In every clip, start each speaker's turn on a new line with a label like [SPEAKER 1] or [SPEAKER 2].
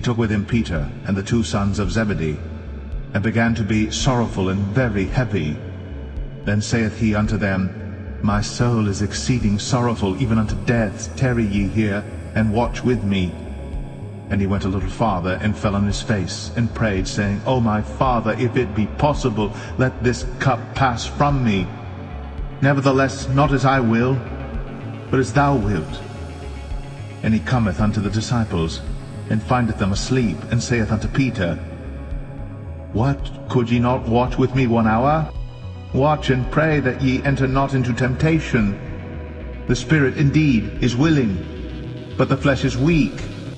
[SPEAKER 1] took with him Peter and the 2 sons of Zebedee, and began to be sorrowful and very heavy. Then saith he unto them, My soul is exceeding sorrowful, even unto death. Tarry ye here, and watch with me. And he went a little farther, and fell on his face, and prayed, saying, O my Father, if it be possible, let this cup pass from me. Nevertheless, not as I will, but as thou wilt. And he cometh unto the disciples, and findeth them asleep, and saith unto Peter, What, could ye not watch with me 1 hour? Watch and pray that ye enter not into temptation. The spirit indeed is willing, but the flesh is weak.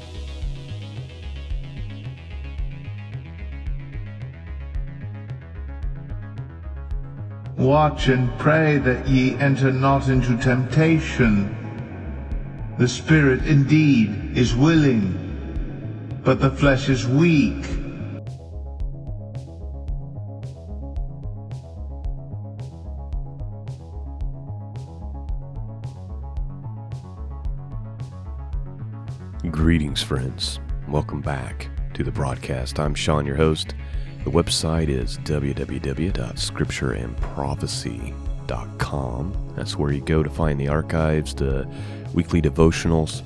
[SPEAKER 1] Watch and pray that ye enter not into temptation. The spirit indeed is willing, but the flesh is weak.
[SPEAKER 2] Greetings, friends. Welcome back to the broadcast. I'm Sean, your host. The website is www.scriptureandprophecy.com. That's where you go to find the archives, the weekly devotionals,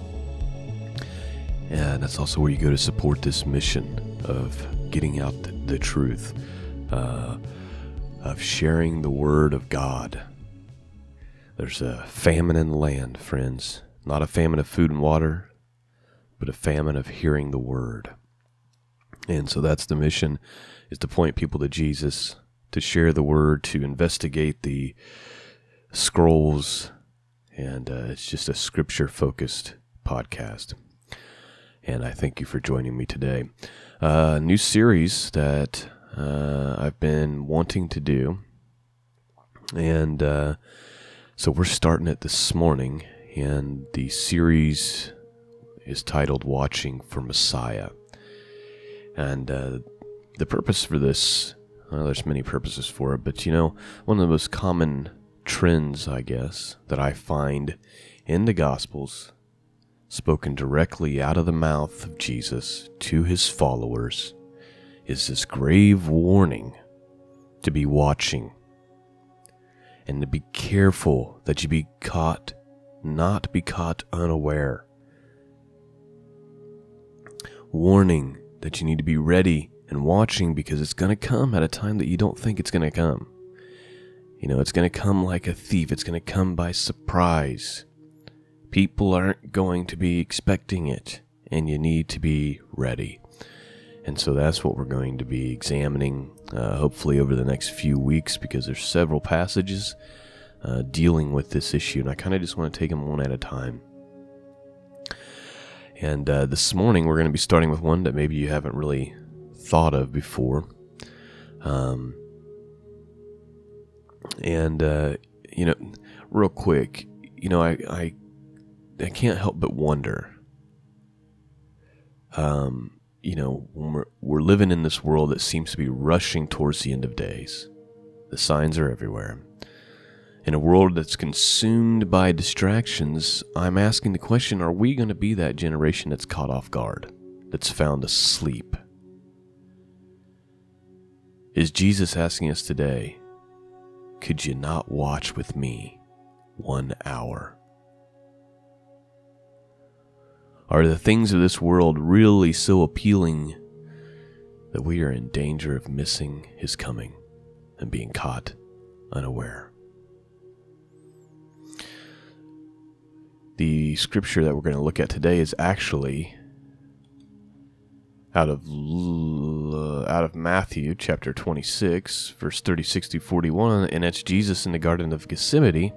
[SPEAKER 2] and that's also where you go to support this mission of getting out the truth, of sharing the Word of God. There's a famine in the land, friends. Not a famine of food and water, but a famine of hearing the Word. And so that's the mission, is to point people to Jesus, to share the Word, to investigate the scrolls, and it's just a Scripture-focused podcast. And I thank you for joining me today. A new series that I've been wanting to do, and so we're starting it this morning, and the series is titled Watching for Messiah. And the purpose for this, there's many purposes for it, but one of the most common trends, I guess, that I find in the Gospels, spoken directly out of the mouth of Jesus to his followers, is this grave warning to be watching and to be careful that you not be caught unaware. Warning that you need to be ready and watching, because it's going to come at a time that you don't think it's going to come. It's going to come like a thief. It's going to come by surprise. People aren't going to be expecting it, and you need to be ready. And so that's what we're going to be examining, hopefully over the next few weeks, because there's several passages dealing with this issue, and I kind of just want to take them one at a time. And this morning we're going to be starting with one that maybe you haven't really thought of before. Real quick, I can't help but wonder, when we're living in this world that seems to be rushing towards the end of days. The signs are everywhere. In a world that's consumed by distractions, I'm asking the question, are we going to be that generation that's caught off guard, that's found asleep? Is Jesus asking us today, could you not watch with me 1 hour? Are the things of this world really so appealing that we are in danger of missing his coming and being caught unaware? The scripture that we're going to look at today is actually out of Matthew chapter 26, verse 36 through 41, and that's Jesus in the Garden of Gethsemane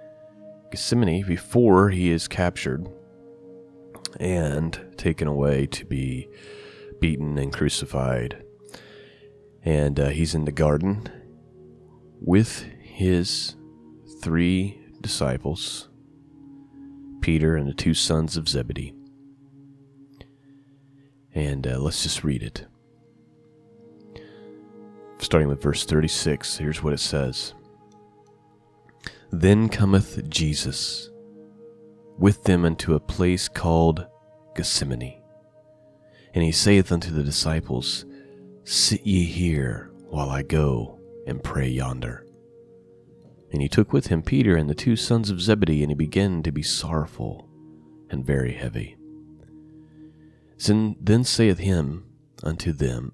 [SPEAKER 2] before he is captured and taken away to be beaten and crucified. And he's in the garden with his 3 disciples, Peter and the 2 sons of Zebedee. And let's just read it. Starting with verse 36, here's what it says. Then cometh Jesus with them into a place called Gethsemane, And he saith unto the disciples, Sit ye here while I go and pray yonder. And he took with him Peter and the 2 sons of Zebedee, and he began to be sorrowful and very heavy. Then saith he unto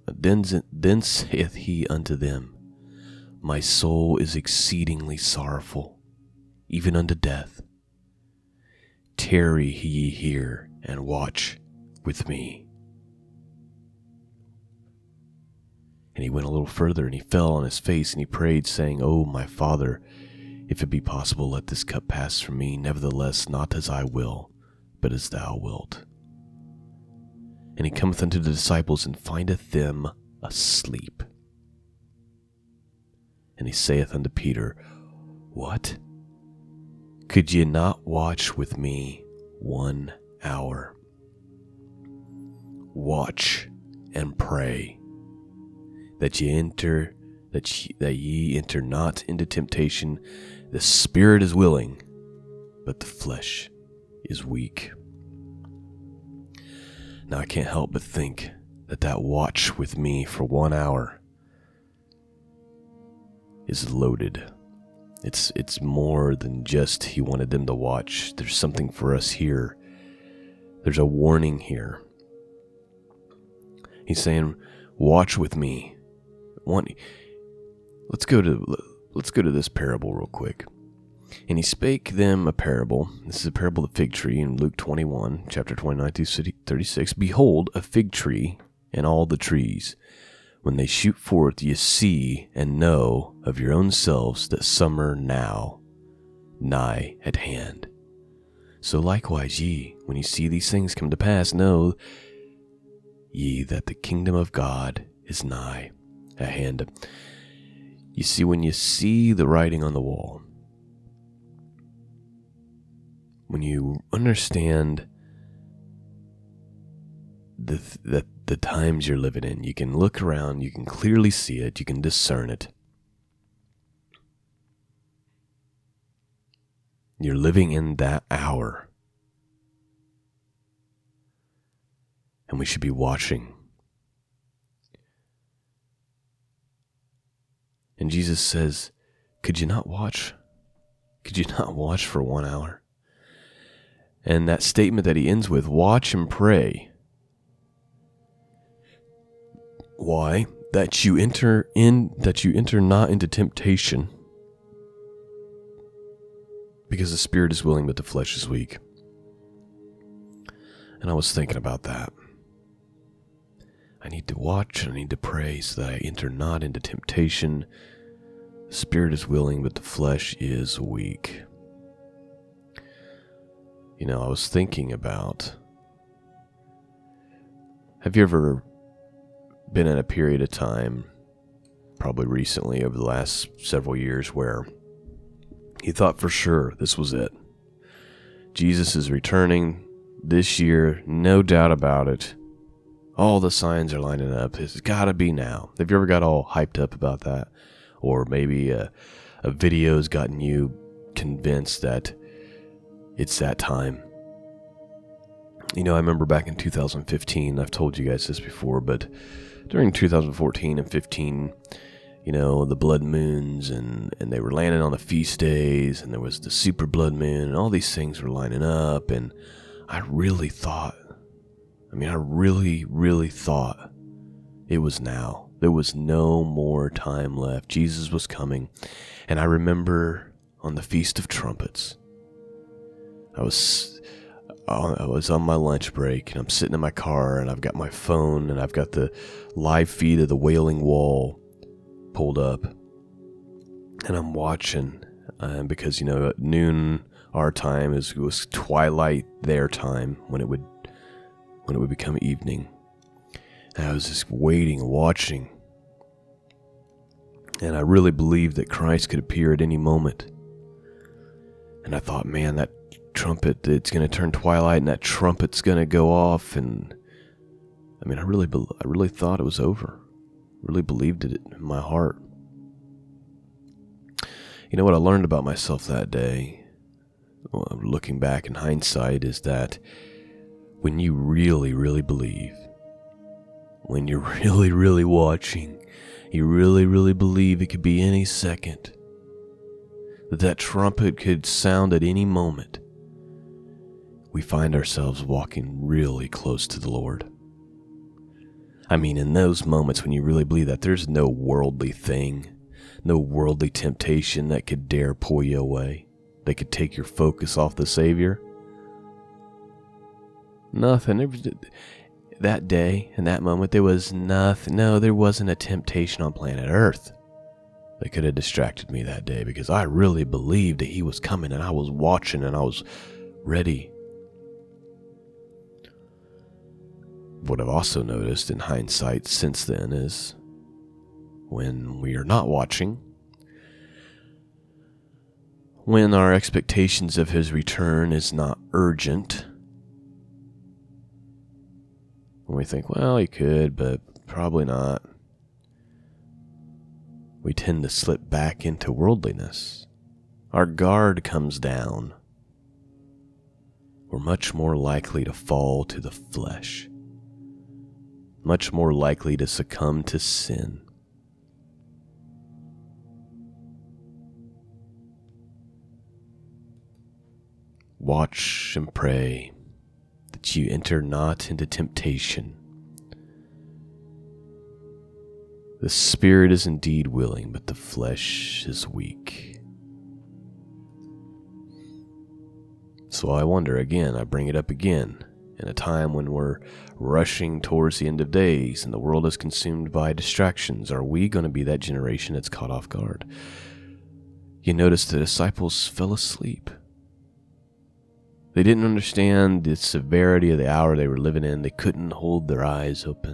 [SPEAKER 2] them, My soul is exceedingly sorrowful, even unto death. Tarry ye here and watch with me. And he went a little further, and he fell on his face, and he prayed, saying, O my Father, if it be possible, let this cup pass from me. Nevertheless, not as I will, but as thou wilt. And he cometh unto the disciples, and findeth them asleep. And he saith unto Peter, What? Could ye not watch with me 1 hour? Watch and pray, that ye enter not into temptation. The spirit is willing, but the flesh is weak. Now I can't help but think that watch with me for 1 hour is loaded. It's more than just he wanted them to watch. There's something for us here. There's a warning here. He's saying, watch with me. Let's go to this parable real quick. And he spake them a parable. This is a parable of the fig tree in Luke 21, chapter 29 through 36. Behold, a fig tree and all the trees, when they shoot forth, ye see and know of your own selves that summer now nigh at hand. So likewise ye, when ye see these things come to pass, know ye that the kingdom of God is nigh at hand. You see, when you see the writing on the wall, when you understand the times you're living in, you can look around, you can clearly see it, you can discern it. You're living in that hour. And we should be watching. And Jesus says, could you not watch? Could you not watch for 1 hour? And that statement that he ends with, watch and pray. Why? That you enter not into temptation. Because the spirit is willing, but the flesh is weak. And I was thinking about that. I need to watch, I need to pray so that I enter not into temptation. The spirit is willing, but the flesh is weak. You know, I was thinking about, have you ever been in a period of time, probably recently over the last several years, where you thought for sure this was it? Jesus is returning this year, no doubt about it. All the signs are lining up. It's got to be now. Have you ever got all hyped up about that? Or maybe a video's gotten you convinced that it's that time. You know, I remember back in 2015, I've told you guys this before, but during 2014 and 15, you know, the blood moons and they were landing on the feast days, and there was the super blood moon, and all these things were lining up, and I really thought it was now. There was no more time left. Jesus was coming. And I remember on the Feast of Trumpets, I was on my lunch break, and I'm sitting in my car, and I've got my phone, and I've got the live feed of the Wailing Wall pulled up, and I'm watching, because, you know, at noon our time was twilight their time, when it would become evening. And I was just waiting, watching, and I really believed that Christ could appear at any moment. And I thought, man, that trumpet, it's going to turn twilight, and that trumpet's going to go off. And I mean, I really thought it was over. Really believed it in my heart. You know what I learned about myself that day, looking back in hindsight, is that when you really, really believe, when you're really, really watching, you really, really believe it could be any second, that trumpet could sound at any moment, we find ourselves walking really close to the Lord. I mean, in those moments when you really believe that, there's no worldly thing, no worldly temptation that could dare pull you away, that could take your focus off the Savior. Nothing. That day, in that moment, there was nothing. No, there wasn't a temptation on planet Earth that could have distracted me that day, because I really believed that He was coming, and I was watching, and I was ready. What I've also noticed in hindsight since then is when we are not watching, when our expectations of His return is not urgent, when we think, well, He could, but probably not, we tend to slip back into worldliness. Our guard comes down. We're much more likely to fall to the flesh, much more likely to succumb to sin. Watch and pray that you enter not into temptation. The spirit is indeed willing, but the flesh is weak. So I wonder again, I bring it up again, in a time when we're rushing towards the end of days and the world is consumed by distractions, are we going to be that generation that's caught off guard? You notice the disciples fell asleep. They didn't understand the severity of the hour they were living in. They couldn't hold their eyes open.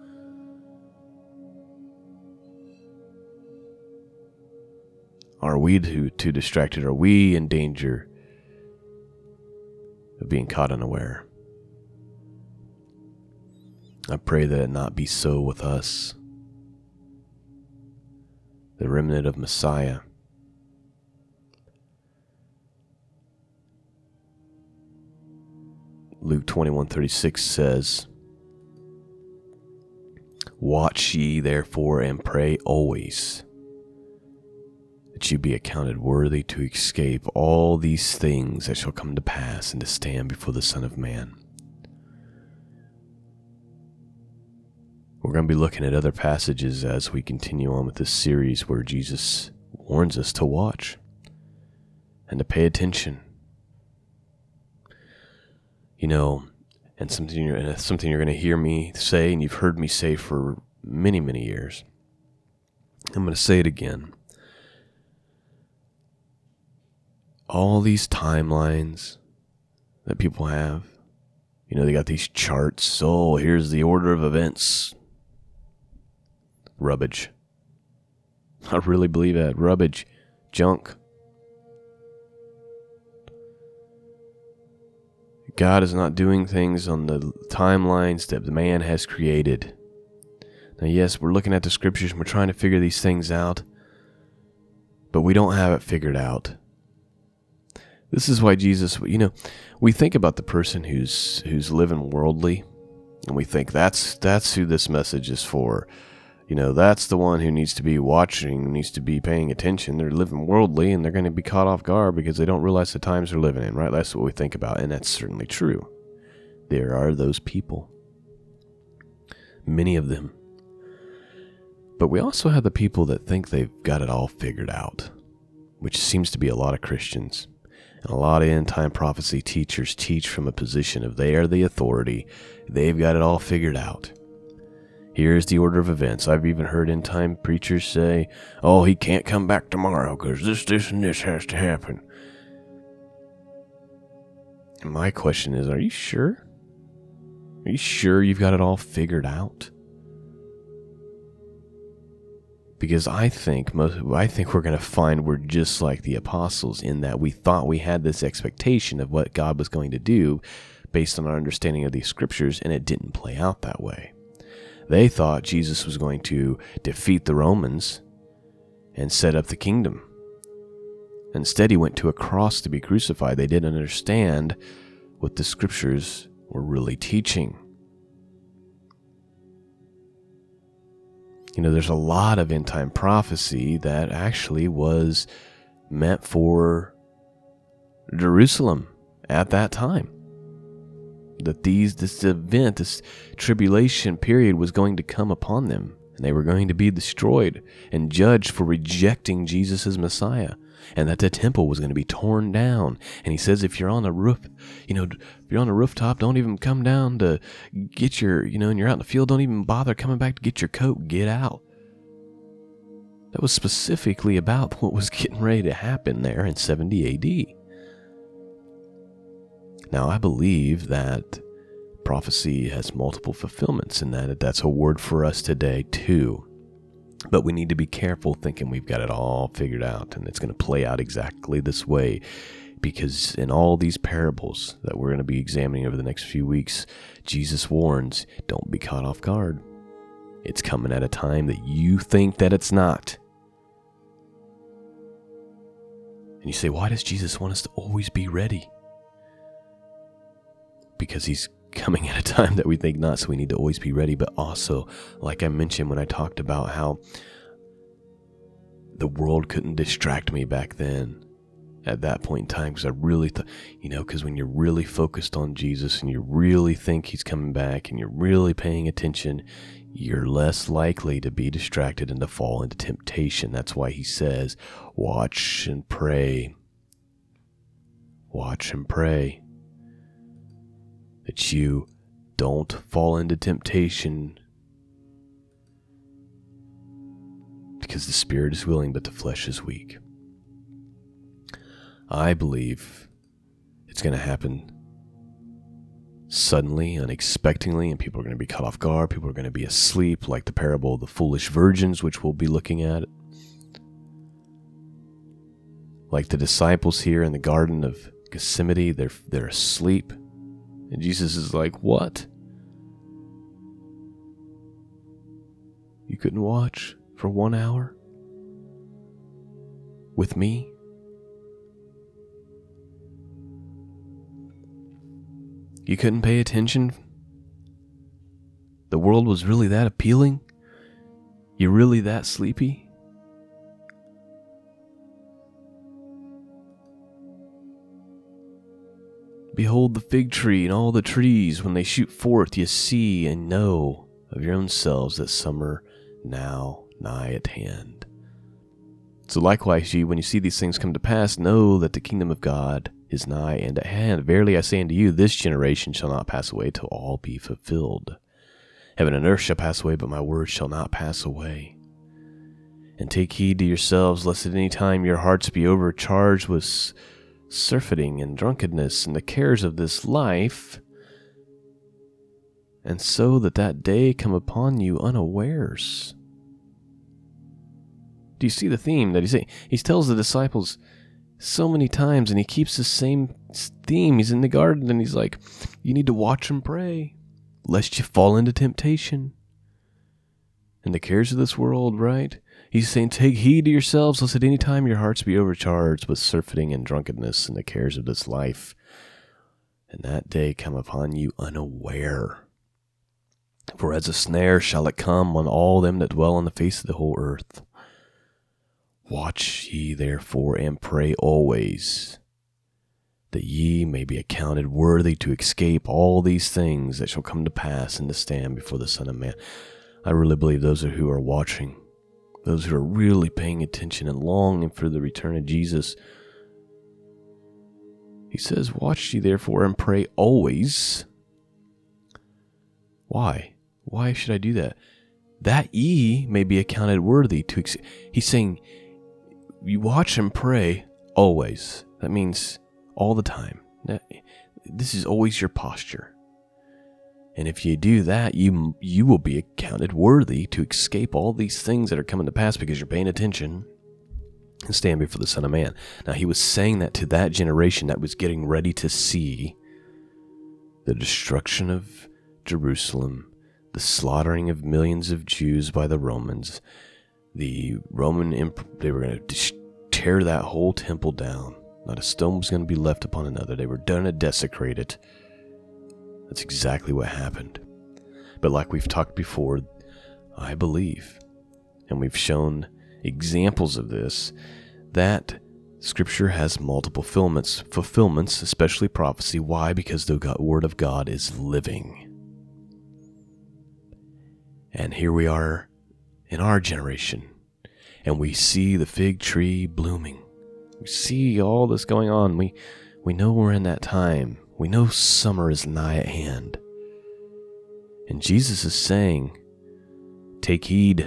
[SPEAKER 2] Are we too distracted? Are we in danger of being caught unaware? I pray that it not be so with us, the remnant of Messiah. Luke 21:36 says, "Watch ye therefore and pray always, that you be accounted worthy to escape all these things that shall come to pass, and to stand before the Son of Man." We're going to be looking at other passages as we continue on with this series where Jesus warns us to watch and to pay attention. You know, and something you're going to hear me say, and you've heard me say for many, many years. I'm going to say it again. All these timelines that people have, you know, they got these charts. Oh, here's the order of events. Rubbish. I really believe that. Rubbish. Junk. God is not doing things on the timelines that the man has created. Now, yes, we're looking at the scriptures and we're trying to figure these things out, but we don't have it figured out. This is why Jesus, you know, we think about the person who's living worldly, and we think that's who this message is for. You know, that's the one who needs to be watching, needs to be paying attention. They're living worldly, and they're going to be caught off guard because they don't realize the times they're living in, right? That's what we think about, and that's certainly true. There are those people. Many of them. But we also have the people that think they've got it all figured out, which seems to be a lot of Christians. And a lot of end-time prophecy teachers teach from a position of they are the authority. They've got it all figured out. Here's the order of events. I've even heard end-time preachers say, oh, he can't come back tomorrow because this, and this has to happen. And my question is, are you sure? Are you sure you've got it all figured out? Because I think we're going to find we're just like the apostles in that we thought we had this expectation of what God was going to do based on our understanding of these scriptures, and it didn't play out that way. They thought Jesus was going to defeat the Romans and set up the kingdom. Instead, he went to a cross to be crucified. They didn't understand what the scriptures were really teaching. There's a lot of end time prophecy that actually was meant for Jerusalem at that time. That this tribulation period was going to come upon them, and they were going to be destroyed and judged for rejecting Jesus as Messiah, and that the temple was going to be torn down. And he says, if you're on the roof, if you're on the rooftop, don't even come down to get your, and you're out in the field, don't even bother coming back to get your coat, get out. That was specifically about what was getting ready to happen there in 70 AD. Now, I believe that prophecy has multiple fulfillments, and that's a word for us today too. But we need to be careful thinking we've got it all figured out and it's going to play out exactly this way, because in all these parables that we're going to be examining over the next few weeks, Jesus warns, don't be caught off guard. It's coming at a time that you think that it's not. And you say, why does Jesus want us to always be ready? Because he's coming at a time that we think not, so we need to always be ready. But also, like I mentioned when I talked about how the world couldn't distract me back then at that point in time, because I really thought, because when you're really focused on Jesus and you really think he's coming back and you're really paying attention, you're less likely to be distracted and to fall into temptation. That's why he says, watch and pray. Watch and pray. That you don't fall into temptation, because the spirit is willing, but the flesh is weak. I believe it's going to happen suddenly, unexpectedly, and people are going to be caught off guard. People are going to be asleep, like the parable of the foolish virgins, which we'll be looking at. Like the disciples here in the Garden of Gethsemane, they're asleep. And Jesus is like, what? You couldn't watch for 1 hour with me? You couldn't pay attention? The world was really that appealing? You're really that sleepy? Behold the fig tree and all the trees, when they shoot forth, ye see and know of your own selves that summer now nigh at hand. So likewise, ye, when you see these things come to pass, know that the kingdom of God is nigh and at hand. Verily I say unto you, this generation shall not pass away till all be fulfilled. Heaven and earth shall pass away, but my word shall not pass away. And take heed to yourselves, lest at any time your hearts be overcharged with surfeiting and drunkenness and the cares of this life, and so that day come upon you unawares. Do you see the theme that he's saying? He tells the disciples so many times, and he keeps the same theme. He's in the garden, and he's like, you need to watch and pray, lest you fall into temptation and the cares of this world, right? He's saying, take heed to yourselves, lest at any time your hearts be overcharged with surfeiting and drunkenness and the cares of this life, and that day come upon you unaware. For as a snare shall it come on all them that dwell on the face of the whole earth. Watch ye therefore and pray always, that ye may be accounted worthy to escape all these things that shall come to pass and to stand before the Son of Man. I really believe those who are watching, those who are really paying attention and longing for the return of Jesus, he says, watch ye therefore and pray always. Why? Why should I do that? That ye may be accounted worthy to... He's saying, you watch and pray always. That means all the time. This is always your posture. And if you do that, you will be accounted worthy to escape all these things that are coming to pass because you're paying attention and stand before the Son of Man. Now, he was saying that to that generation that was getting ready to see the destruction of Jerusalem, the slaughtering of millions of Jews by the Romans. The Roman they were going to tear that whole temple down. Not a stone was going to be left upon another. They were done to desecrate it. That's exactly what happened. But like we've talked before, I believe and we've shown examples of this, that Scripture has multiple fulfillments, especially prophecy. Why? Because the Word of God is living. And here we are in our generation, and we see the fig tree blooming. We see all this going on. We know we're in that time. We know summer is nigh at hand. And Jesus is saying, take heed.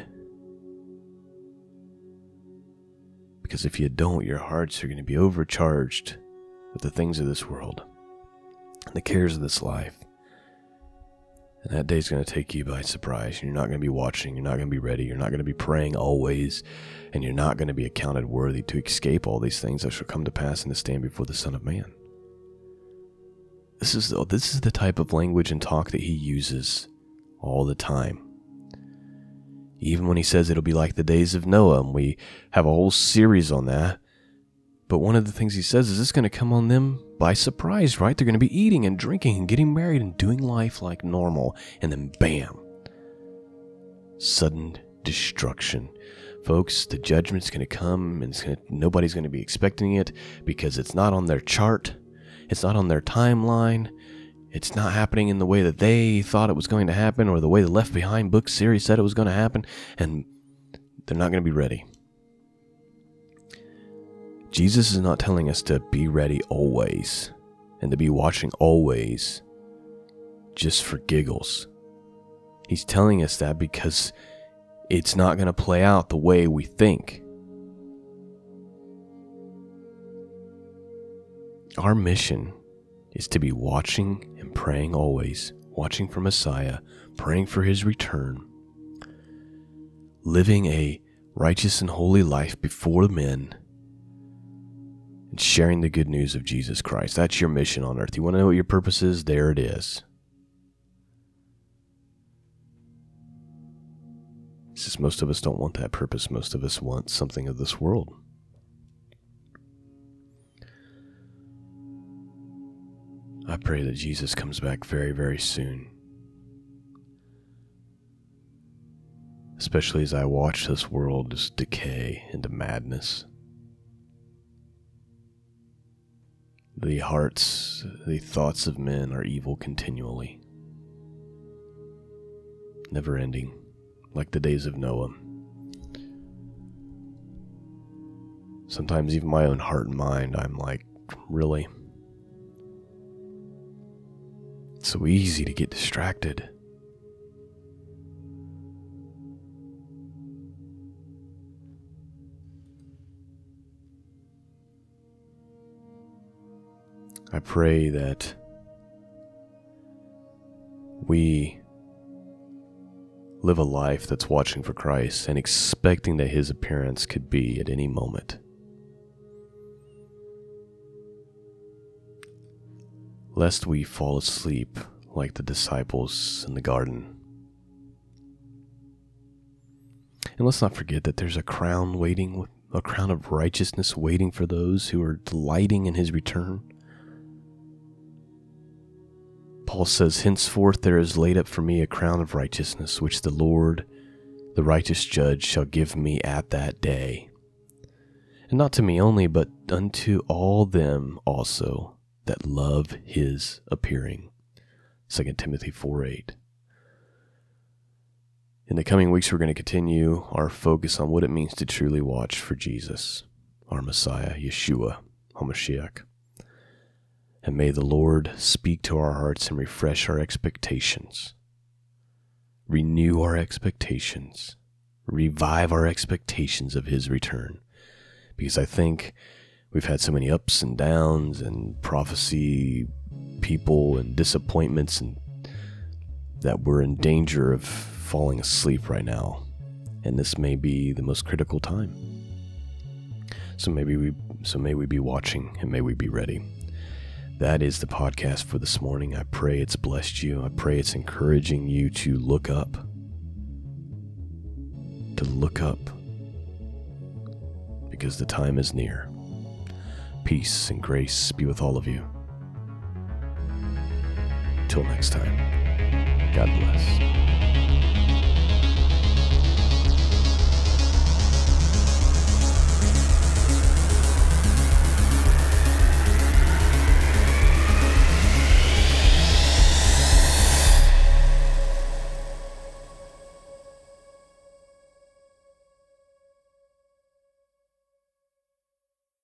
[SPEAKER 2] Because if you don't, your hearts are going to be overcharged with the things of this world and the cares of this life. And that day's going to take you by surprise. And you're not going to be watching. You're not going to be ready. You're not going to be praying always. And you're not going to be accounted worthy to escape all these things that shall come to pass and to stand before the Son of Man. This is the type of language and talk that he uses all the time. Even when he says it'll be like the days of Noah, and we have a whole series on that. But one of the things he says is it's going to come on them by surprise, right? They're going to be eating and drinking and getting married and doing life like normal. And then bam, sudden destruction. Folks, the judgment's going to come, and nobody's going to be expecting it because it's not on their chart. It's not on their timeline. It's not happening in the way that they thought it was going to happen, or the way the Left Behind book series said it was going to happen, and they're not going to be ready. Jesus is not telling us to be ready always and to be watching always just for giggles. He's telling us that because it's not going to play out the way we think. Our mission is to be watching and praying always, watching for Messiah, praying for his return, living a righteous and holy life before men, and sharing the good news of Jesus Christ. That's your mission on earth. You want to know what your purpose is? There it is. It's just most of us don't want that purpose. Most of us want something of this world. I pray that Jesus comes back very, very soon. Especially as I watch this world just decay into madness. The hearts, the thoughts of men are evil continually. Never ending, like the days of Noah. Sometimes even my own heart and mind, I'm like, really? It's so easy to get distracted. I pray that we live a life that's watching for Christ and expecting that his appearance could be at any moment. Lest we fall asleep like the disciples in the garden. And let's not forget that there's a crown waiting, a crown of righteousness waiting for those who are delighting in his return. Paul says, henceforth there is laid up for me a crown of righteousness, which the Lord, the righteous judge, shall give me at that day. And not to me only, but unto all them also that love his appearing. 2 Timothy 4:8. In the coming weeks, we're going to continue our focus on what it means to truly watch for Jesus, our Messiah, Yeshua, HaMashiach. And may the Lord speak to our hearts and refresh our expectations. Renew our expectations. Revive our expectations of his return. Because I think we've had so many ups and downs and prophecy people and disappointments, and that we're in danger of falling asleep right now. And this may be the most critical time. So may we be watching, and may we be ready. That is the podcast for this morning. I pray it's blessed you. I pray it's encouraging you to look up. To look up. Because the time is near. Peace and grace be with all of you. Till next time, God bless.